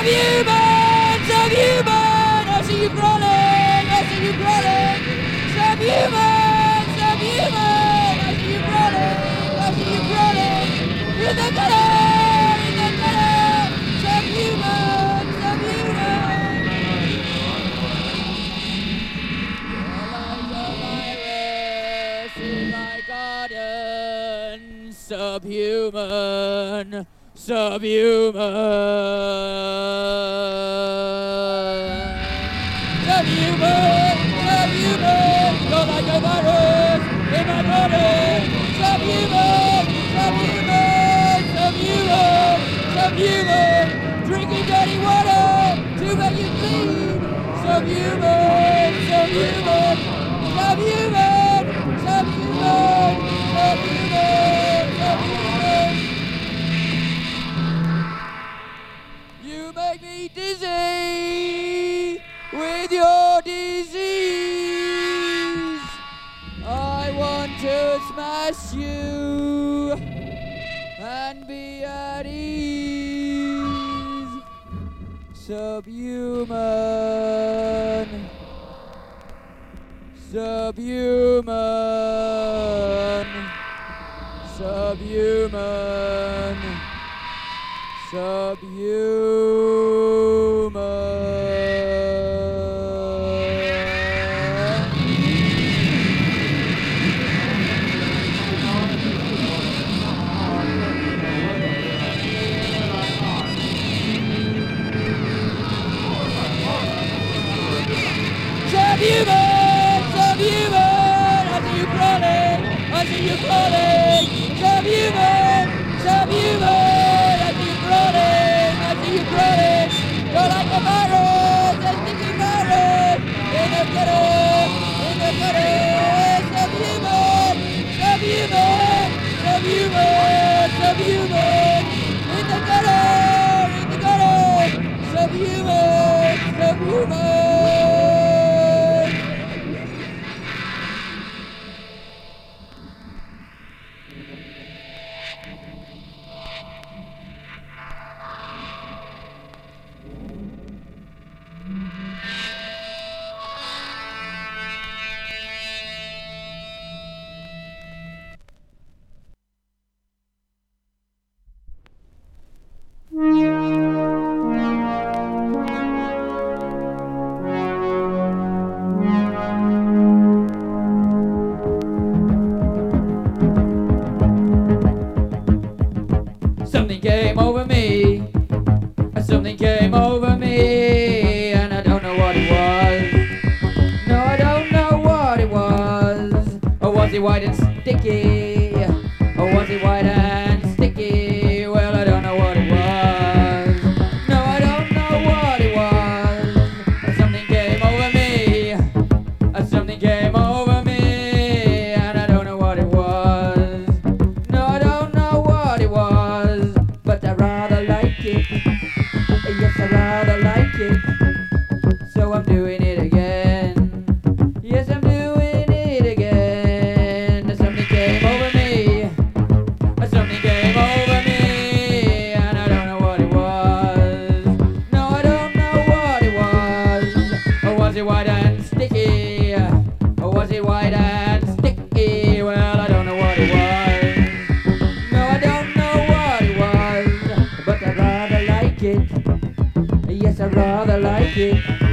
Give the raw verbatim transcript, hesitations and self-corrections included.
Subhuman, subhuman, I see you crawling, I see you crawling. Subhuman, subhuman, I see you crawling, I see you crawling. In the gutter, in the gutter, subhuman, subhuman. Like a virus in my garden, subhuman. Subhuman, subhuman, subhuman, you're like a virus in my body. Subhuman, subhuman, subhuman, subhuman, drinking dirty water to make you bleed. Subhuman, subhuman, subhuman, subhuman, subhuman, subhuman. You make me dizzy with your disease. I want to smash you and be at ease. Subhuman, subhuman, subhuman. Subhuman. Subhuman, subhuman, I see you crawling, I see you crawling. Subhuman, subhuman, I see you crawling, I see you crawling. You're like a virus, a sticky virus, in the gutter, in the gutter. Subhuman, subhuman, subhuman, subhuman, in the gutter, in the gutter. Subhuman, subhuman. Something came over me, something came over me, and I don't know what it was. No, I don't know what it was. Or was it white and sticky? Or was it white and sticky? Well, I don't know what it was. No, I don't know what it was. Something came over me, something came over me, and I don't know what it was. No, I don't know what it was. But I rather like it. Yes, I rather like it. So I'm doing it again. Yes, I'm doing it again. Something came over me. Something came over me, and I don't know what it was. No, I don't know what it was. Or was it white and sticky? Or was it white and sticky? Well, I don't know what it was. No, I don't know what it was. But I rather like it. Yes, I rather like it.